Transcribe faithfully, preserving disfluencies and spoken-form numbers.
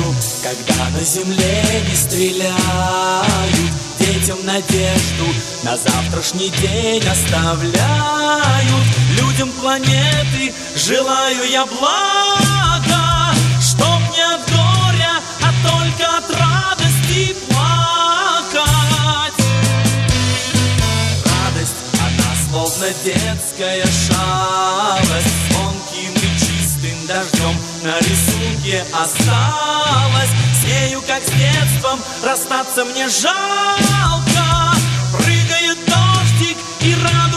когда на земле не стреляют, детям надежду на завтрашний день оставляют. Людям планеты желаю я блага, чтоб не от горя, а только от радости плакать. Радость, она словно детская шалость, звонким и чистым дождем на рисунке осталась. С нею, как с детством, расстаться мне жалко. Прыгает дождик и радость